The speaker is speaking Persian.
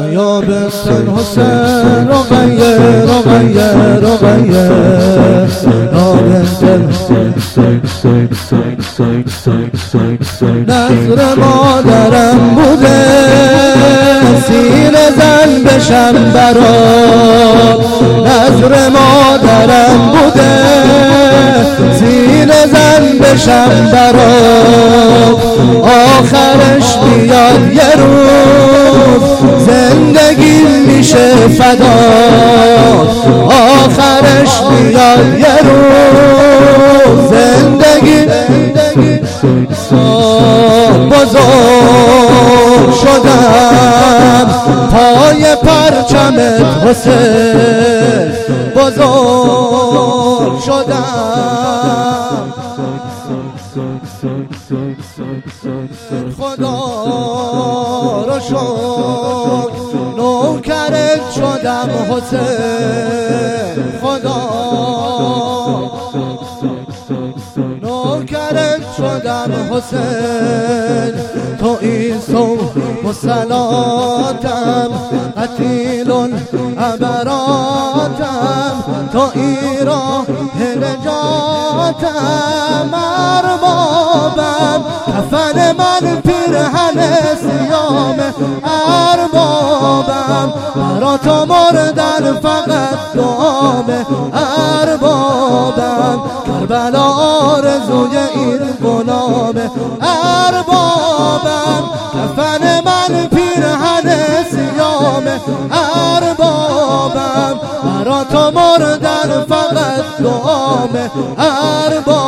یا بسن حسین رقیه رقیه رقیه یا بسن نظر مادرم بوده سینه زن بشم برات نظر مادرم بوده سینه زن بشم برات آخرش بیاد یه روز زندگی میشه فدات آخرش بیاد یه روز زندگی بزرگ شدم پای پرچمت حسین بزرگ شدم خدا رو شکر نوکرت شدم حسین خدا نوکرت شدم حسین تو عیسی و صلاتم قتیل عبراتم تو ایران نجاتم اربابم کفن من پیرهن سیام اربابم برا تو مردن فقط دعامه اربابم کربلا آرزوی این غلامه اربابم کفن من پیرهن سیامه اربابم برا تو مردن فقط دعامه اربابم